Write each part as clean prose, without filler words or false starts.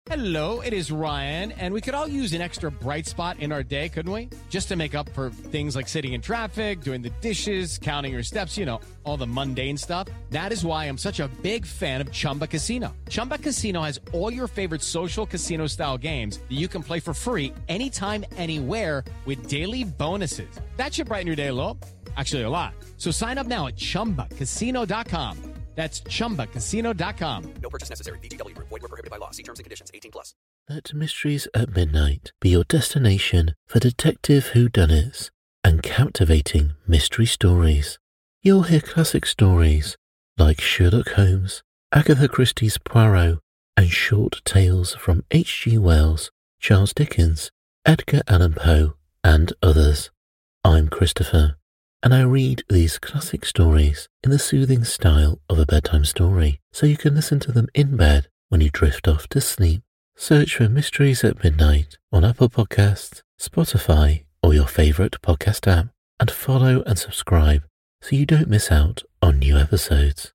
Hello, it is Ryan, and we could all use an extra bright spot in our day, couldn't we? Just to make up for things like sitting in traffic, doing the dishes, counting your steps, all the mundane stuff. That is why I'm such a big fan of Chumba Casino. Chumba Casino has all your favorite social casino-style games that you can play for free anytime, anywhere with daily bonuses. That should brighten your day a little. Actually, a lot. So sign up now at ChumbaCasino.com. That's ChumbaCasino.com. No purchase necessary. VGW Group. Void where prohibited by law. See terms and conditions. 18+. Let Mysteries at Midnight be your destination for detective whodunits and captivating mystery stories. You'll hear classic stories like Sherlock Holmes, Agatha Christie's Poirot, and short tales from H.G. Wells, Charles Dickens, Edgar Allan Poe, and others. I'm Christopher, and I read these classic stories in the soothing style of a bedtime story, so you can listen to them in bed when you drift off to sleep. Search for Mysteries at Midnight on Apple Podcasts, Spotify, or your favourite podcast app, and follow and subscribe so you don't miss out on new episodes.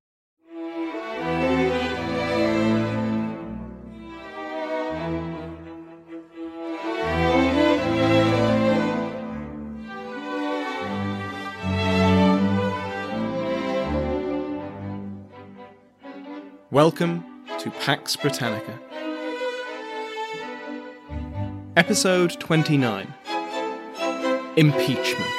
Welcome to Pax Britannica. Episode 29. Impeachment.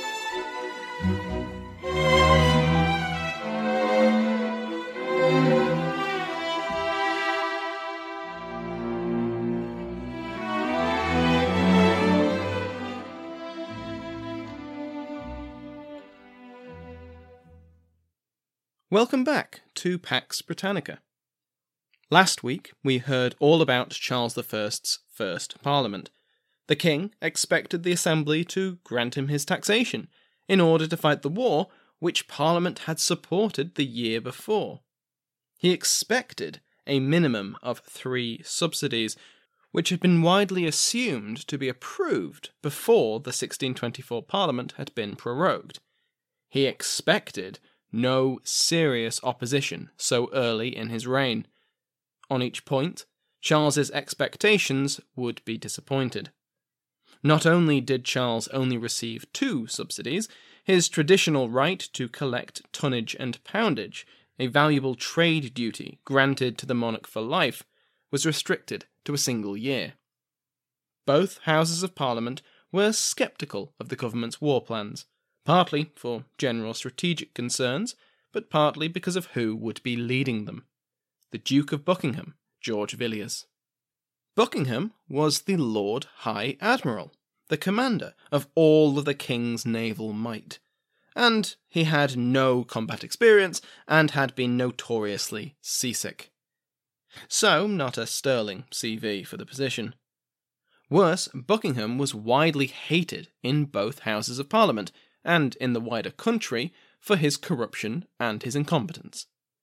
Welcome back to Pax Britannica. Last week, we heard all about Charles I's first Parliament. The King expected the Assembly to grant him his taxation in order to fight the war which Parliament had supported the year before. He expected a minimum of 3 subsidies, which had been widely assumed to be approved before the 1624 Parliament had been prorogued. He expected no serious opposition so early in his reign. On each point, Charles's expectations would be disappointed. Not only did Charles only receive 2 subsidies, his traditional right to collect tonnage and poundage, a valuable trade duty granted to the monarch for life, was restricted to a single year. Both Houses of Parliament were sceptical of the government's war plans, partly for general strategic concerns, but partly because of who would be leading them: the Duke of Buckingham, George Villiers. Buckingham was the Lord High Admiral, the commander of all of the King's naval might, and he had no combat experience and had been notoriously seasick. So, not a sterling CV for the position. Worse, Buckingham was widely hated in both Houses of Parliament, and in the wider country, for his corruption and his incompetence.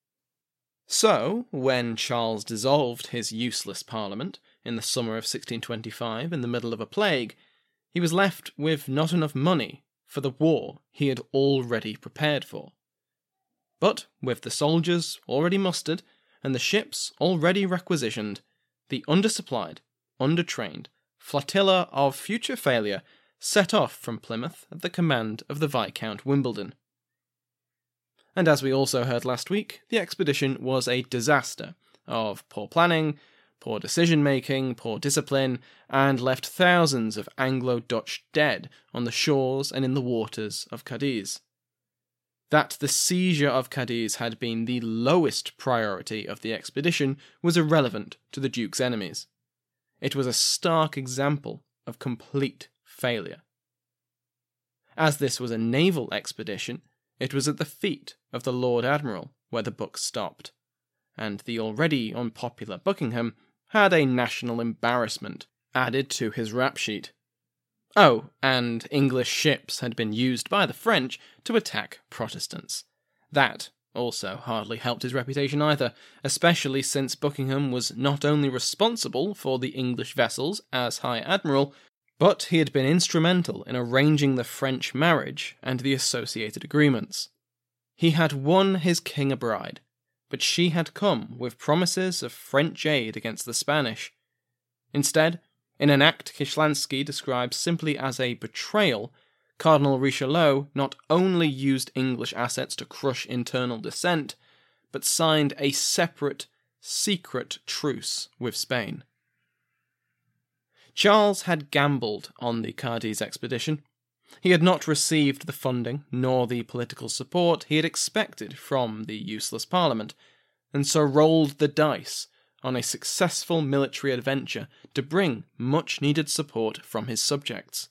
So, when Charles dissolved his useless Parliament in the summer of 1625 in the middle of a plague, he was left with not enough money for the war he had already prepared for. But with the soldiers already mustered and the ships already requisitioned, the undersupplied, undertrained flotilla of future failure set off from Plymouth at the command of the Viscount Wimbledon. And as we also heard last week, the expedition was a disaster of poor planning, poor decision-making, poor discipline, and left thousands of Anglo-Dutch dead on the shores and in the waters of Cadiz. That the seizure of Cadiz had been the lowest priority of the expedition was irrelevant to the Duke's enemies. It was a stark example of complete failure. As this was a naval expedition, it was at the feet of the Lord Admiral where the buck stopped, and the already unpopular Buckingham had a national embarrassment added to his rap sheet. Oh, and English ships had been used by the French to attack Protestants. That also hardly helped his reputation either, especially since Buckingham was not only responsible for the English vessels as High Admiral, but he had been instrumental in arranging the French marriage and the associated agreements. He had won his king a bride, but she had come with promises of French aid against the Spanish, Instead, in an act Kislansky describes simply as a betrayal, Cardinal Richelieu not only used English assets to crush internal dissent, but signed a separate, secret truce with Spain. Charles had gambled on the Cadiz expedition. He had not received the funding nor the political support he had expected from the useless Parliament, and so rolled the dice on a successful military adventure to bring much-needed support from his subjects.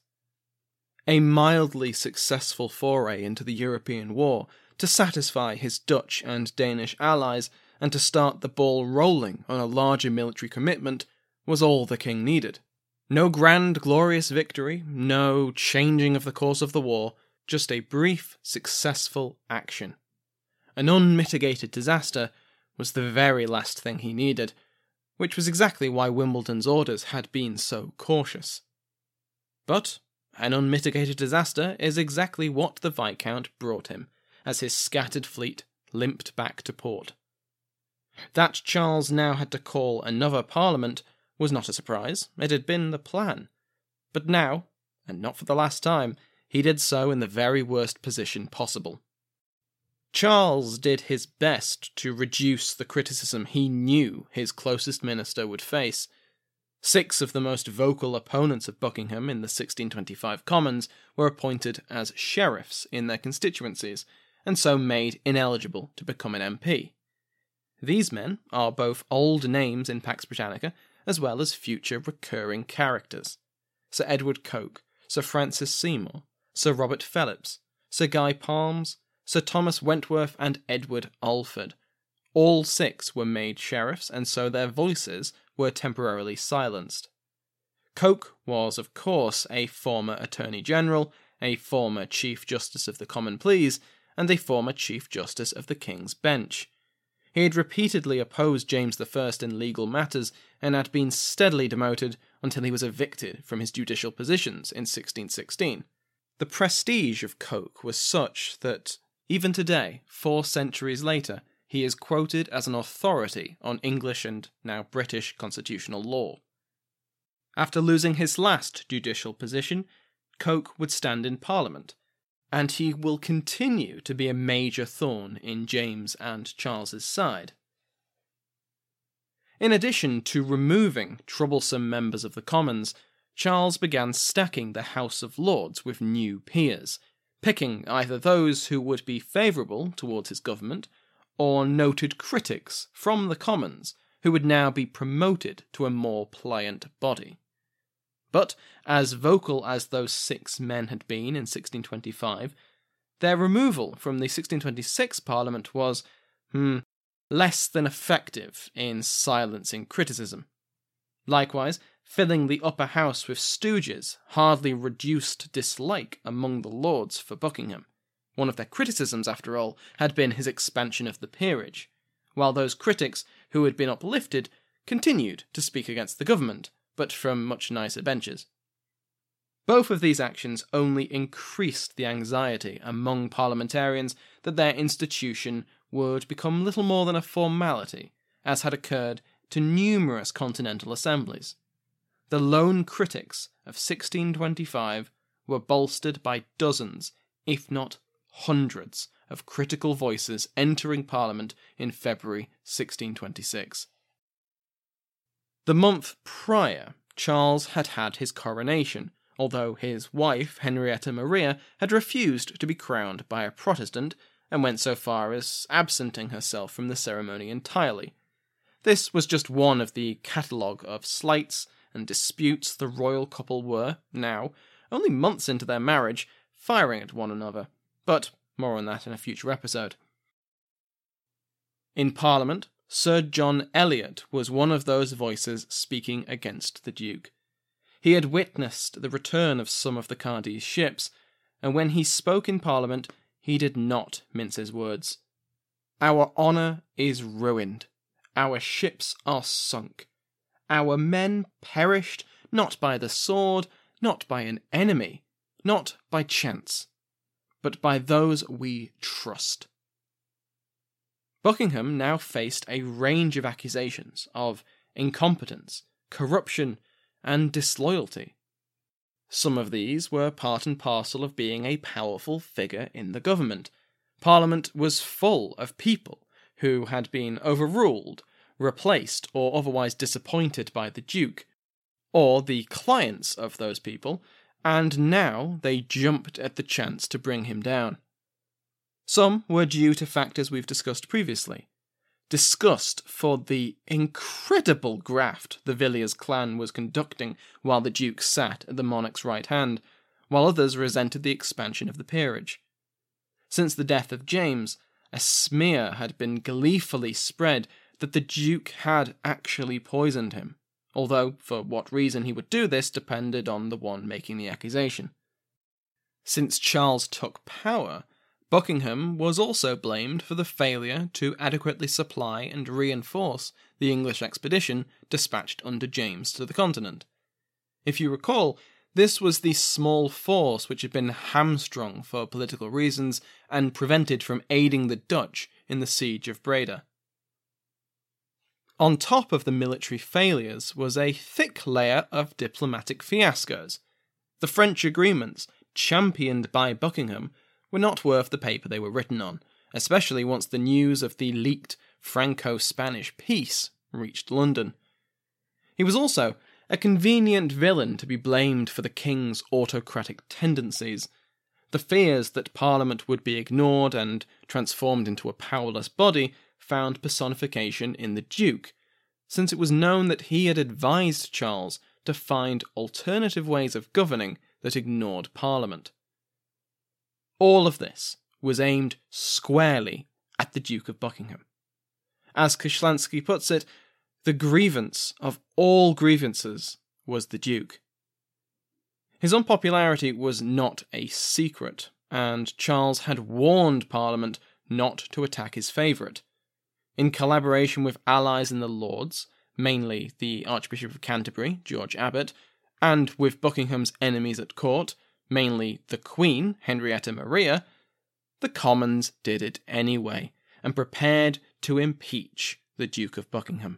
A mildly successful foray into the European war to satisfy his Dutch and Danish allies and to start the ball rolling on a larger military commitment was all the king needed. No grand, glorious victory, no changing of the course of the war, just a brief, successful action. An unmitigated disaster was the very last thing he needed, which was exactly why Wimbledon's orders had been so cautious. But an unmitigated disaster is exactly what the Viscount brought him, as his scattered fleet limped back to port. That Charles now had to call another Parliament was not a surprise, it had been the plan. But now, and not for the last time, he did so in the very worst position possible. Charles did his best to reduce the criticism he knew his closest minister would face. 6 of the most vocal opponents of Buckingham in the 1625 Commons were appointed as sheriffs in their constituencies, and so made ineligible to become an MP. These men are both old names in Pax Britannica, as well as future recurring characters. Sir Edward Coke, Sir Francis Seymour, Sir Robert Phillips, Sir Guy Palms, Sir Thomas Wentworth and Edward Alford. All 6 were made sheriffs, and so their voices were temporarily silenced. Coke was, of course, a former Attorney General, a former Chief Justice of the Common Pleas, and a former Chief Justice of the King's Bench. He had repeatedly opposed James I in legal matters, and had been steadily demoted until he was evicted from his judicial positions in 1616. The prestige of Coke was such that, even today, 4 centuries later, he is quoted as an authority on English and now British constitutional law. After losing his last judicial position, Coke would stand in Parliament, and he will continue to be a major thorn in James and Charles's side. In addition to removing troublesome members of the Commons, Charles began stacking the House of Lords with new peers, picking either those who would be favourable towards his government, or noted critics from the Commons who would now be promoted to a more pliant body. But, as vocal as those 6 men had been in 1625, their removal from the 1626 Parliament was, less than effective in silencing criticism. Likewise, filling the upper house with stooges hardly reduced dislike among the lords for Buckingham. One of their criticisms, after all, had been his expansion of the peerage, while those critics who had been uplifted continued to speak against the government, but from much nicer benches. Both of these actions only increased the anxiety among parliamentarians that their institution would become little more than a formality, as had occurred to numerous continental assemblies. The lone critics of 1625 were bolstered by dozens, if not hundreds, of critical voices entering Parliament in February 1626. The month prior, Charles had had his coronation, although his wife, Henrietta Maria, had refused to be crowned by a Protestant, and went so far as absenting herself from the ceremony entirely. This was just one of the catalogue of slights and disputes the royal couple were, now, only months into their marriage, firing at one another, but more on that in a future episode. In Parliament, Sir John Eliot was one of those voices speaking against the Duke. He had witnessed the return of some of the Cadiz ships, and when he spoke in Parliament, he did not mince his words. Our honour is ruined. Our ships are sunk. Our men perished not by the sword, not by an enemy, not by chance, but by those we trust. Buckingham now faced a range of accusations of incompetence, corruption, and disloyalty. Some of these were part and parcel of being a powerful figure in the government. Parliament was full of people who had been overruled, replaced, or otherwise disappointed by the Duke, or the clients of those people, and now they jumped at the chance to bring him down. Some were due to factors we've discussed previously. Disgust for the incredible graft the Villiers clan was conducting while the Duke sat at the monarch's right hand, while others resented the expansion of the peerage. Since the death of James, a smear had been gleefully spread that the Duke had actually poisoned him, although for what reason he would do this depended on the one making the accusation. Since Charles took power, Buckingham was also blamed for the failure to adequately supply and reinforce the English expedition dispatched under James to the continent. If you recall, this was the small force which had been hamstrung for political reasons and prevented from aiding the Dutch in the siege of Breda. On top of the military failures was a thick layer of diplomatic fiascos. The French agreements, championed by Buckingham, were not worth the paper they were written on, especially once the news of the leaked Franco-Spanish peace reached London. He was also a convenient villain to be blamed for the king's autocratic tendencies. The fears that Parliament would be ignored and transformed into a powerless body found personification in the Duke, since it was known that he had advised Charles to find alternative ways of governing that ignored Parliament. All of this was aimed squarely at the Duke of Buckingham. As Koshlansky puts it, the grievance of all grievances was the Duke. His unpopularity was not a secret, and Charles had warned Parliament not to attack his favourite. In collaboration with allies in the Lords, mainly the Archbishop of Canterbury, George Abbot, and with Buckingham's enemies at court, mainly the Queen, Henrietta Maria, the Commons did it anyway, and prepared to impeach the Duke of Buckingham.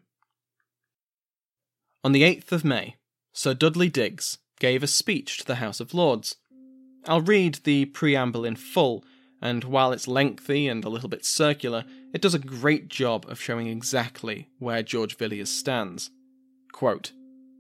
On the 8th of May, Sir Dudley Digges gave a speech to the House of Lords. I'll read the preamble in full, and while it's lengthy and a little bit circular, it does a great job of showing exactly where George Villiers stands. Quote,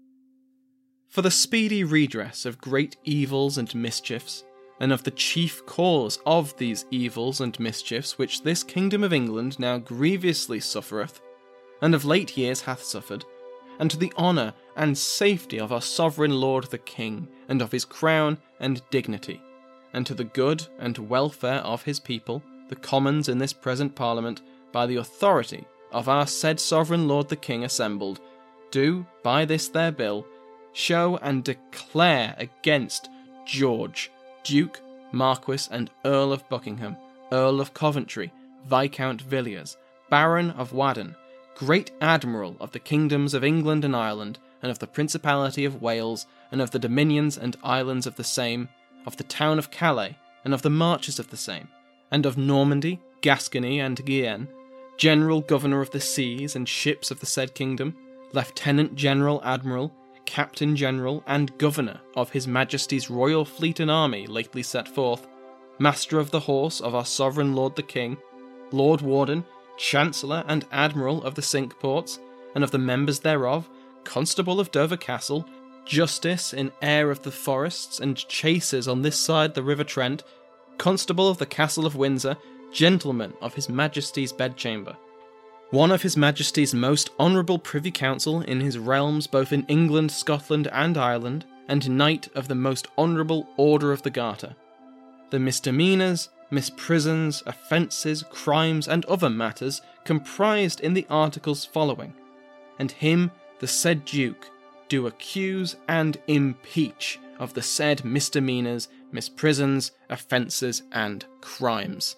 "For the speedy redress of great evils and mischiefs, and of the chief cause of these evils and mischiefs which this kingdom of England now grievously suffereth, and of late years hath suffered, and to the honour and safety of our sovereign lord the king, and of his crown and dignity, and to the good and welfare of his people, the commons in this present parliament, by the authority of our said sovereign lord the king assembled, do, by this their bill, show and declare against George, Duke, Marquis and Earl of Buckingham, Earl of Coventry, Viscount Villiers, Baron of Wadden, Great Admiral of the kingdoms of England and Ireland, and of the Principality of Wales, and of the dominions and islands of the same, of the town of Calais, and of the marches of the same, and of Normandy, Gascony, and Guienne, General Governor of the seas and ships of the said kingdom, Lieutenant General Admiral, Captain General, and Governor of His Majesty's Royal Fleet and Army lately set forth, Master of the Horse of our Sovereign Lord the King, Lord Warden, Chancellor and Admiral of the Cinque Ports, and of the members thereof, Constable of Dover Castle, Justice in Eyre of the Forests, and Chasers on this side the River Trent, Constable of the Castle of Windsor, Gentleman of His Majesty's Bedchamber, one of His Majesty's most honourable Privy Council in his realms both in England, Scotland and Ireland, and Knight of the most honourable Order of the Garter. The misdemeanours, misprisons, offences, crimes, and other matters comprised in the articles following, and him, the said Duke, do accuse and impeach of the said misdemeanours, misprisons, offences, and crimes."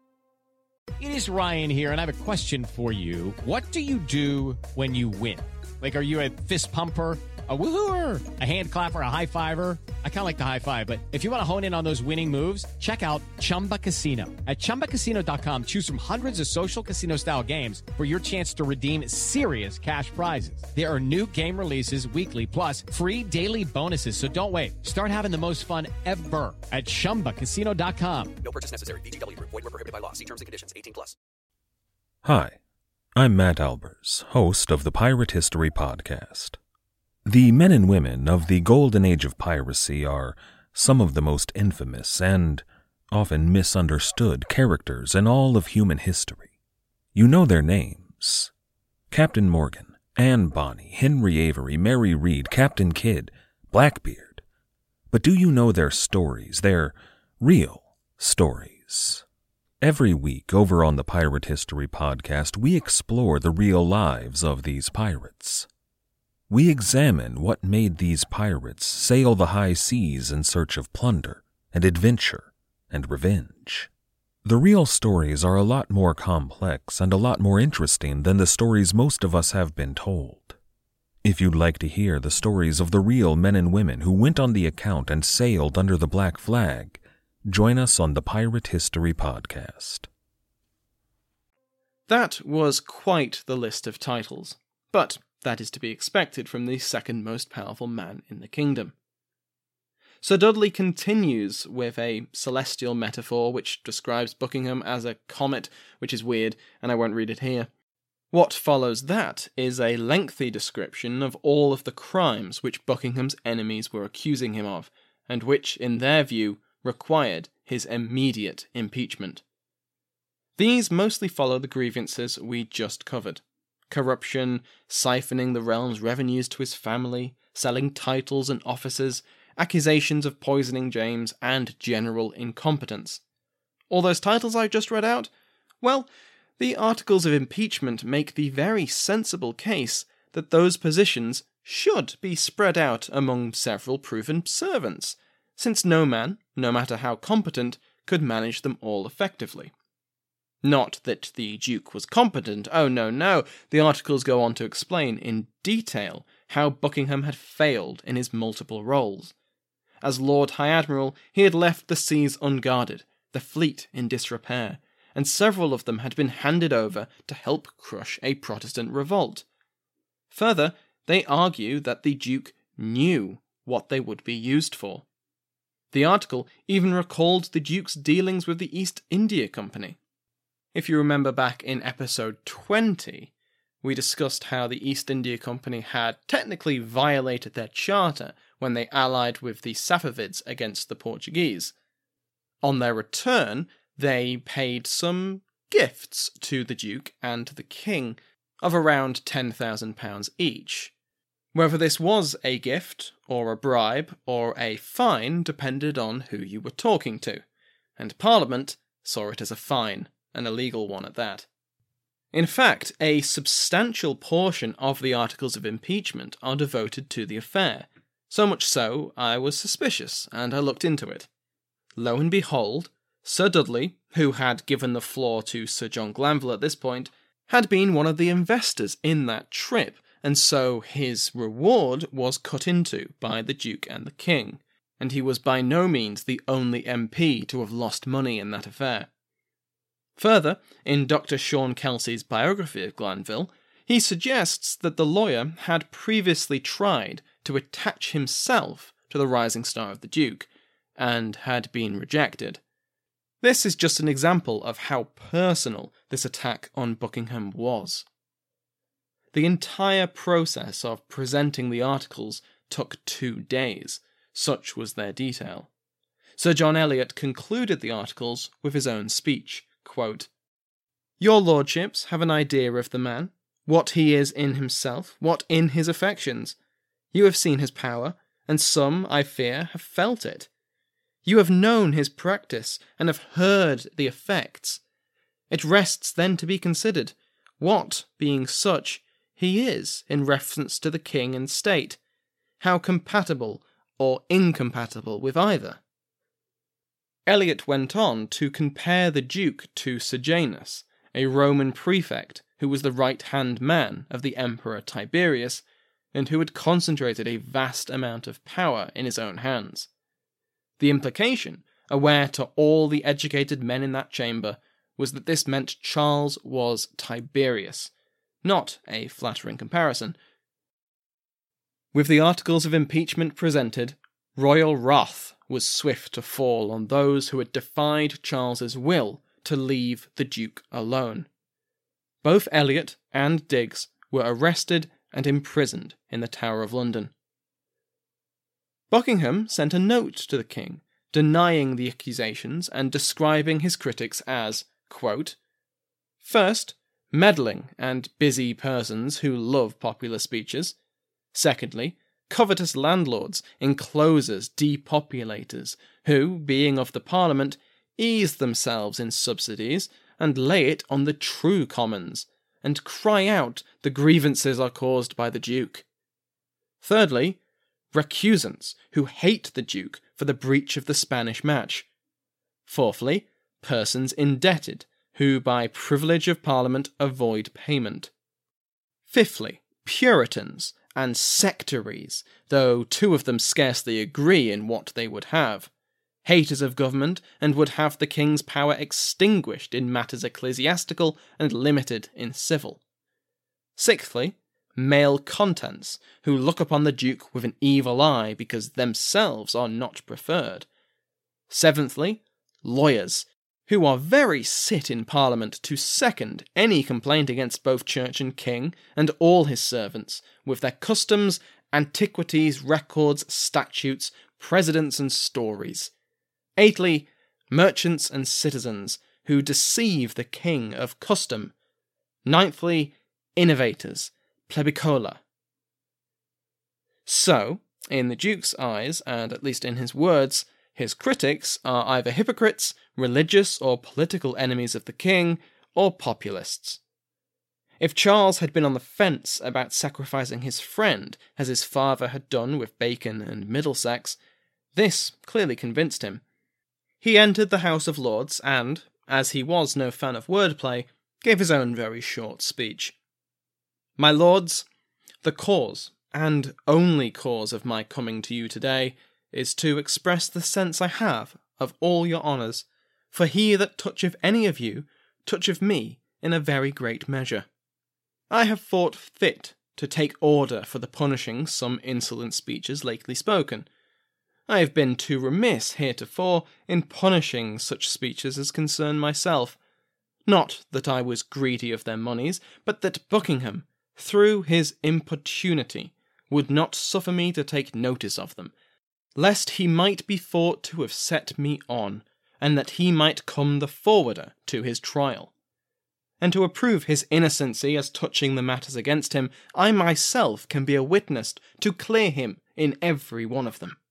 It is Ryan here, and I have a question for you. What do you do when you win? Like, are you a fist pumper, a woohooer, a hand clapper, a high fiver? I kind of like the high five, but if you want to hone in on those winning moves, check out Chumba Casino. At ChumbaCasino.com, choose from hundreds of social casino-style games for your chance to redeem serious cash prizes. There are new game releases weekly, plus free daily bonuses, so don't wait. Start having the most fun ever at ChumbaCasino.com. No purchase necessary. VGW Group. Void where prohibited by law. See terms and conditions. 18+. Hi, I'm Matt Albers, host of the Pirate History Podcast. The men and women of the golden age of piracy are some of the most infamous and often misunderstood characters in all of human history. You know their names: Captain Morgan, Anne Bonny, Henry Avery, Mary Read, Captain Kidd, Blackbeard. But do you know their stories, their real stories? Every week over on the Pirate History Podcast, we explore the real lives of these pirates. We examine what made these pirates sail the high seas in search of plunder and adventure and revenge. The real stories are a lot more complex and a lot more interesting than the stories most of us have been told. If you'd like to hear the stories of the real men and women who went on the account and sailed under the black flag, join us on the Pirate History Podcast. That was quite the list of titles, but that is to be expected from the second most powerful man in the kingdom. Sir Dudley continues with a celestial metaphor which describes Buckingham as a comet, which is weird, and I won't read it here. What follows that is a lengthy description of all of the crimes which Buckingham's enemies were accusing him of, and which, in their view, required his immediate impeachment. These mostly follow the grievances we just covered: corruption, siphoning the realm's revenues to his family, selling titles and offices, accusations of poisoning James, and general incompetence. All those titles I just read out? Well, the articles of impeachment make the very sensible case that those positions should be spread out among several proven servants, since no man, no matter how competent, could manage them all effectively. Not that the Duke was competent, oh no, the articles go on to explain in detail how Buckingham had failed in his multiple roles. As Lord High Admiral, he had left the seas unguarded, the fleet in disrepair, and several of them had been handed over to help crush a Protestant revolt. Further, they argue that the Duke knew what they would be used for. The article even recalled the Duke's dealings with the East India Company. If you remember back in episode 20, we discussed how the East India Company had technically violated their charter when they allied with the Safavids against the Portuguese. On their return, they paid some gifts to the Duke and the King of around £10,000 each. Whether this was a gift, or a bribe, or a fine depended on who you were talking to, and Parliament saw it as a fine, an illegal one at that. In fact, a substantial portion of the articles of impeachment are devoted to the affair, so much so I was suspicious, and I looked into it. Lo and behold, Sir Dudley, who had given the floor to Sir John Glanville at this point, had been one of the investors in that trip, and so his reward was cut into by the Duke and the King, and he was by no means the only MP to have lost money in that affair. Further, in Dr. Sean Kelsey's biography of Glanville, he suggests that the lawyer had previously tried to attach himself to the rising star of the Duke, and had been rejected. This is just an example of how personal this attack on Buckingham was. The entire process of presenting the articles took 2 days, such was their detail. Sir John Eliot concluded the articles with his own speech, quote, "Your lordships have an idea of the man, what he is in himself, what in his affections. You have seen his power, and some, I fear, have felt it. You have known his practice, and have heard the effects. It rests then to be considered, what, being such, he is in reference to the king and state, how compatible or incompatible with either." Eliot went on to compare the Duke to Sejanus, a Roman prefect who was the right-hand man of the Emperor Tiberius, and who had concentrated a vast amount of power in his own hands. The implication, aware to all the educated men in that chamber, was that this meant Charles was Tiberius, not a flattering comparison. With the articles of impeachment presented, royal wrath was swift to fall on those who had defied Charles's will to leave the Duke alone. Both Eliot and Digges were arrested and imprisoned in the Tower of London. Buckingham sent a note to the king, denying the accusations and describing his critics as, quote, first, meddling and busy persons who love popular speeches. Secondly, covetous landlords, enclosers, depopulators, who, being of the Parliament, ease themselves in subsidies and lay it on the true commons, and cry out the grievances are caused by the Duke. Thirdly, recusants who hate the Duke for the breach of the Spanish match. Fourthly, persons indebted who by privilege of Parliament avoid payment. Fifthly, Puritans and sectaries, though two of them scarcely agree in what they would have. Haters of government, and would have the king's power extinguished in matters ecclesiastical and limited in civil. Sixthly, male contents, who look upon the Duke with an evil eye because themselves are not preferred. Seventhly, lawyers, who are very sit in Parliament to second any complaint against both church and king and all his servants, with their customs, antiquities, records, statutes, precedents and stories. Eighthly, merchants and citizens, who deceive the king of custom. Ninthly, innovators, plebicola. So, in the Duke's eyes, and at least in his words, his critics are either hypocrites, religious or political enemies of the king, or populists. If Charles had been on the fence about sacrificing his friend, as his father had done with Bacon and Middlesex, this clearly convinced him. He entered the House of Lords and, as he was no fan of wordplay, gave his own very short speech. My lords, the cause, and only cause of my coming to you today, is to express the sense I have of all your honours, for he that toucheth any of you toucheth me in a very great measure. I have thought fit to take order for the punishing some insolent speeches lately spoken. I have been too remiss heretofore in punishing such speeches as concern myself. Not that I was greedy of their moneys, but that Buckingham, through his importunity, would not suffer me to take notice of them, lest he might be thought to have set me on, and that he might come the forwarder to his trial. And to approve his innocency as touching the matters against him, I myself can be a witness to clear him in every one of them.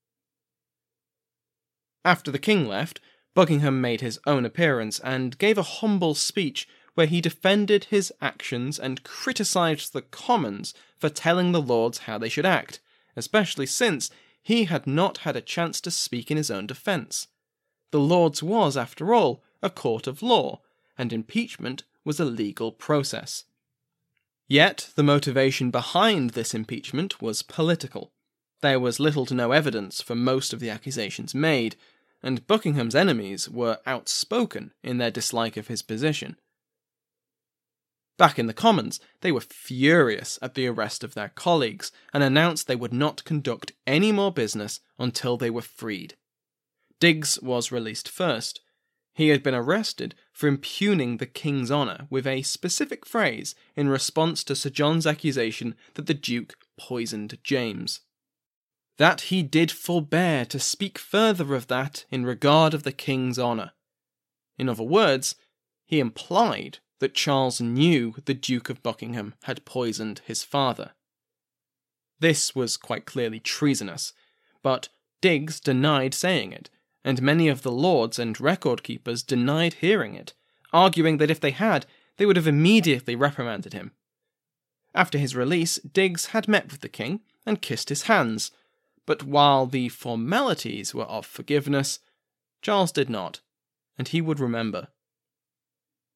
After the king left, Buckingham made his own appearance and gave a humble speech where he defended his actions and criticised the Commons for telling the Lords how they should act, especially since he had not had a chance to speak in his own defence. The Lords was, after all, a court of law, and impeachment was a legal process. Yet the motivation behind this impeachment was political. There was little to no evidence for most of the accusations made, and Buckingham's enemies were outspoken in their dislike of his position. Back in the Commons, they were furious at the arrest of their colleagues and announced they would not conduct any more business until they were freed. Digges was released first. He had been arrested for impugning the king's honour with a specific phrase in response to Sir John's accusation that the Duke poisoned James. That he did forbear to speak further of that in regard of the king's honour. In other words, he implied that Charles knew the Duke of Buckingham had poisoned his father. This was quite clearly treasonous, but Digges denied saying it, and many of the lords and record keepers denied hearing it, arguing that if they had, they would have immediately reprimanded him. After his release, Digges had met with the king and kissed his hands, but while the formalities were of forgiveness, Charles did not, and he would remember.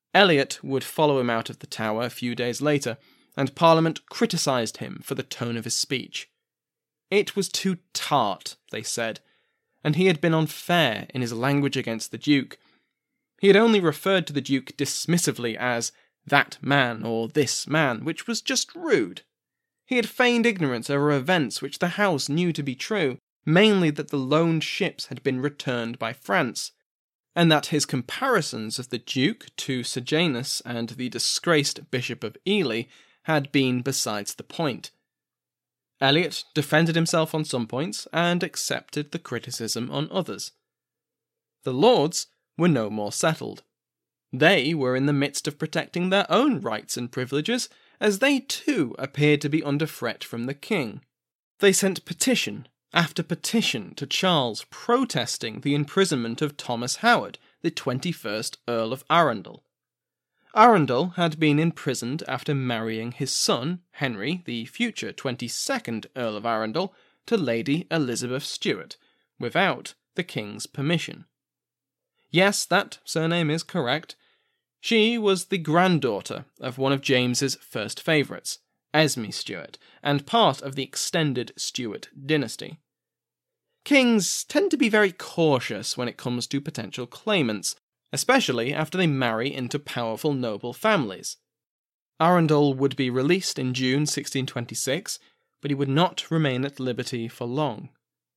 Eliot would follow him out of the Tower a few days later, and Parliament criticised him for the tone of his speech. It was too tart, they said, and he had been unfair in his language against the Duke. He had only referred to the Duke dismissively as that man or this man, which was just rude. He had feigned ignorance over events which the House knew to be true, mainly that the loaned ships had been returned by France, and that his comparisons of the Duke to Sejanus and the disgraced Bishop of Ely had been besides the point. Eliot defended himself on some points and accepted the criticism on others. The Lords were no more settled. They were in the midst of protecting their own rights and privileges, as they too appeared to be under threat from the king. They sent petition after petition to Charles protesting the imprisonment of Thomas Howard, the 21st Earl of Arundel. Arundel had been imprisoned after marrying his son, Henry, the future 22nd Earl of Arundel, to Lady Elizabeth Stuart, without the king's permission. Yes, that surname is correct. She was the granddaughter of one of James's first favourites, Esme Stuart, and part of the extended Stuart dynasty. Kings tend to be very cautious when it comes to potential claimants, especially after they marry into powerful noble families. Arundel would be released in June 1626, but he would not remain at liberty for long.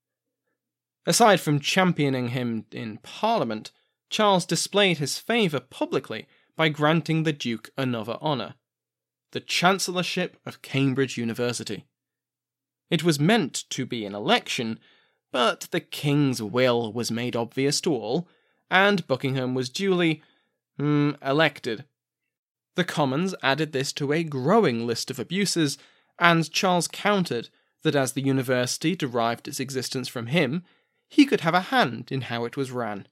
Aside from championing him in Parliament, Charles displayed his favour publicly by granting the Duke another honour: the Chancellorship of Cambridge University. It was meant to be an election, but the King's will was made obvious to all, and Buckingham was duly elected. The Commons added this to a growing list of abuses, and Charles countered that as the university derived its existence from him, he could have a hand in how it was ran.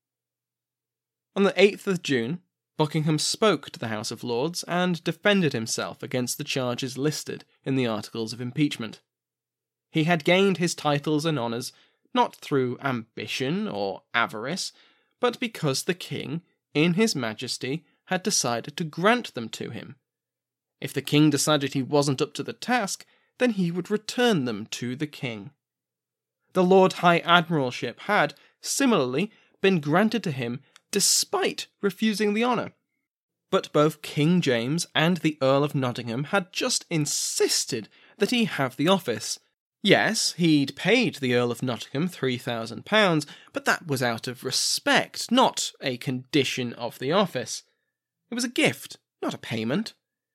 On the 8th of June, Buckingham spoke to the House of Lords and defended himself against the charges listed in the articles of impeachment. He had gained his titles and honours not through ambition or avarice, but because the king, in his majesty, had decided to grant them to him. If the king decided he wasn't up to the task, then he would return them to the king. The Lord High Admiralship had, similarly, been granted to him despite refusing the honour. But both King James and the Earl of Nottingham had just insisted that he have the office. Yes, he'd paid the Earl of Nottingham £3,000, but that was out of respect, not a condition of the office. It was a gift, not a payment.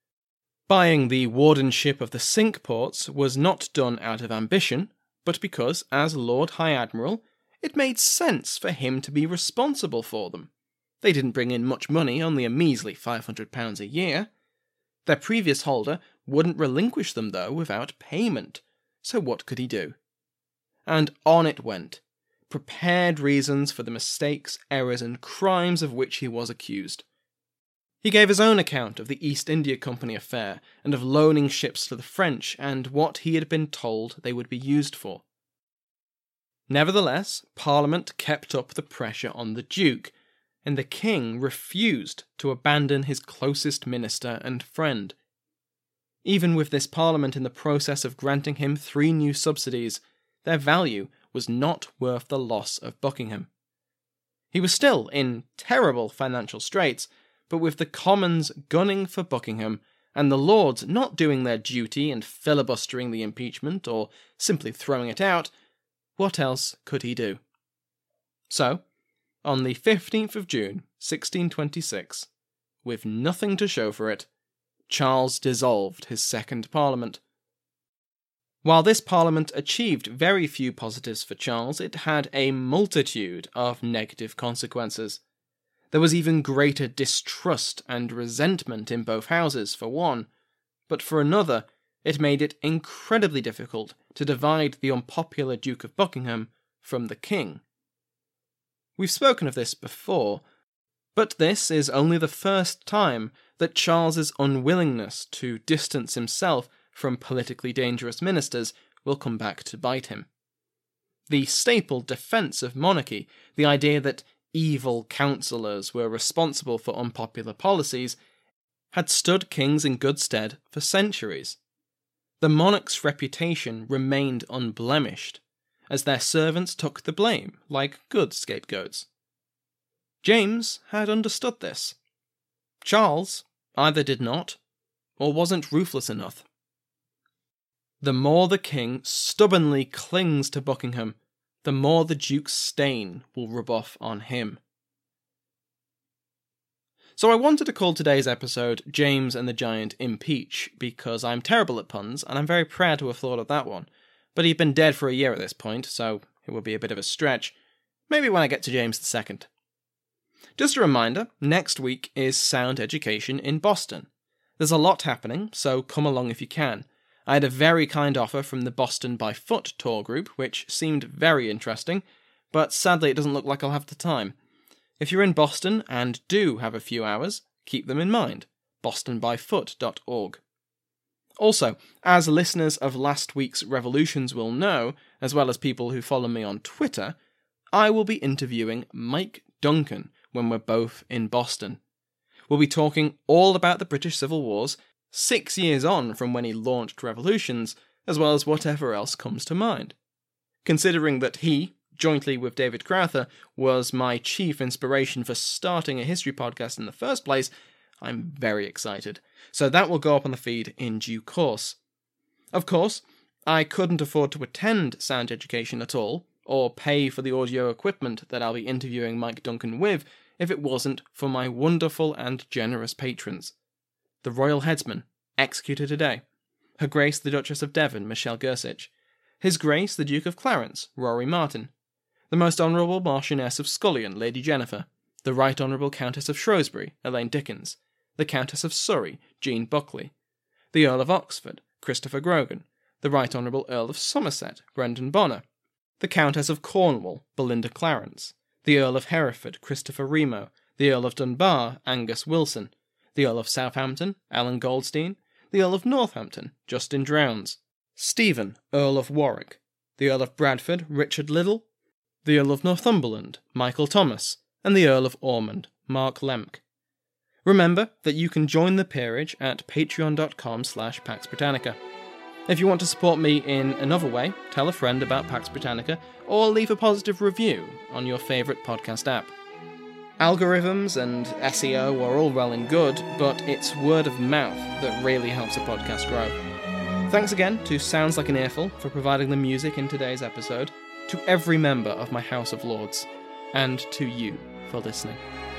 Buying the wardenship of the Cinque Ports was not done out of ambition, but because, as Lord High Admiral, it made sense for him to be responsible for them. They didn't bring in much money, only a measly £500 a year. Their previous holder wouldn't relinquish them, though, without payment. So what could he do? And on it went. Prepared reasons for the mistakes, errors, and crimes of which he was accused. He gave his own account of the East India Company affair, and of loaning ships to the French, and what he had been told they would be used for. Nevertheless, Parliament kept up the pressure on the Duke, and the king refused to abandon his closest minister and friend. Even with this Parliament in the process of granting him 3 new subsidies, their value was not worth the loss of Buckingham. He was still in terrible financial straits, but with the Commons gunning for Buckingham, and the Lords not doing their duty and filibustering the impeachment or simply throwing it out, what else could he do? So, on the 15th of June, 1626, with nothing to show for it, Charles dissolved his second Parliament. While this Parliament achieved very few positives for Charles, it had a multitude of negative consequences. There was even greater distrust and resentment in both houses, for one, but for another, it made it incredibly difficult to divide the unpopular Duke of Buckingham from the king. We've spoken of this before, but this is only the first time that Charles's unwillingness to distance himself from politically dangerous ministers will come back to bite him. The staple defence of monarchy, the idea that evil councillors were responsible for unpopular policies, had stood kings in good stead for centuries. The monarch's reputation remained unblemished, as their servants took the blame like good scapegoats. James had understood this. Charles either did not, or wasn't ruthless enough. The more the king stubbornly clings to Buckingham, the more the Duke's stain will rub off on him. So I wanted to call today's episode James and the Giant Impeach, because I'm terrible at puns, and I'm very proud to have thought of that one. But he'd been dead for a year at this point, so it would be a bit of a stretch. Maybe when I get to James II. Just a reminder, next week is Sound Education in Boston. There's a lot happening, so come along if you can. I had a very kind offer from the Boston by Foot tour group, which seemed very interesting, but sadly it doesn't look like I'll have the time. If you're in Boston and do have a few hours, keep them in mind. bostonbyfoot.org. Also, as listeners of last week's Revolutions will know, as well as people who follow me on Twitter, I will be interviewing Mike Duncan when we're both in Boston. We'll be talking all about the British Civil Wars, 6 years on from when he launched Revolutions, as well as whatever else comes to mind. Considering that he, jointly with David Crowther, was my chief inspiration for starting a history podcast in the first place, I'm very excited. So that will go up on the feed in due course. Of course, I couldn't afford to attend Sound Education at all, or pay for the audio equipment that I'll be interviewing Mike Duncan with, if it wasn't for my wonderful and generous patrons. The Royal Headsman, executed today. Her Grace the Duchess of Devon, Michelle Gersich. His Grace the Duke of Clarence, Rory Martin. The Most Honourable Marchioness of Scullion, Lady Jennifer. The Right Honourable Countess of Shrewsbury, Elaine Dickens. The Countess of Surrey, Jean Buckley. The Earl of Oxford, Christopher Grogan. The Right Honourable Earl of Somerset, Brendan Bonner. The Countess of Cornwall, Belinda Clarence. The Earl of Hereford, Christopher Remo. The Earl of Dunbar, Angus Wilson. The Earl of Southampton, Alan Goldstein. The Earl of Northampton, Justin Drowns. Stephen, Earl of Warwick. The Earl of Bradford, Richard Liddell. The Earl of Northumberland, Michael Thomas. And the Earl of Ormond, Mark Lemke. Remember that you can join the peerage at patreon.com/Pax Britannica. If you want to support me in another way, tell a friend about Pax Britannica, or leave a positive review on your favourite podcast app. Algorithms and SEO are all well and good, but it's word of mouth that really helps a podcast grow. Thanks again to Sounds Like an Earful for providing the music in today's episode, to every member of my House of Lords, and to you for listening.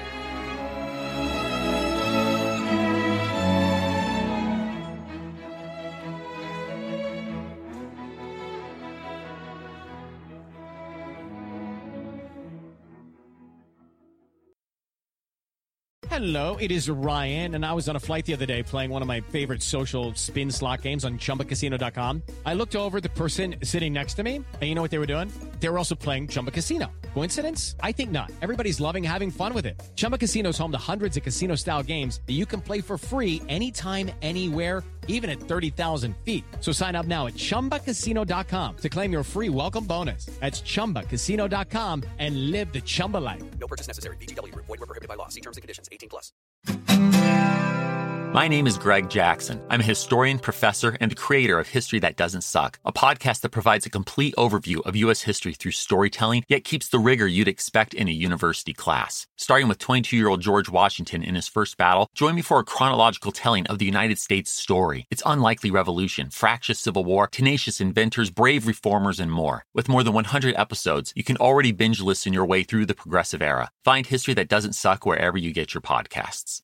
Hello, it is Ryan, and I was on a flight the other day playing one of my favorite social spin slot games on ChumbaCasino.com. I looked over at the person sitting next to me, and you know what they were doing? They were also playing Chumba Casino. Coincidence? I think not. Everybody's loving having fun with it. Chumba Casino is home to hundreds of casino-style games that you can play for free anytime, anywhere, even at 30,000 feet. So sign up now at ChumbaCasino.com to claim your free welcome bonus. That's ChumbaCasino.com and live the Chumba life. No purchase necessary. VGW. Void where prohibited by law. See terms and conditions. 18+. My name is Greg Jackson. I'm a historian, professor, and the creator of History That Doesn't Suck, a podcast that provides a complete overview of U.S. history through storytelling, yet keeps the rigor you'd expect in a university class. Starting with 22-year-old George Washington in his first battle, join me for a chronological telling of the United States story, its unlikely revolution, fractious civil war, tenacious inventors, brave reformers, and more. With more than 100 episodes, you can already binge listen your way through the progressive era. Find History That Doesn't Suck wherever you get your podcasts.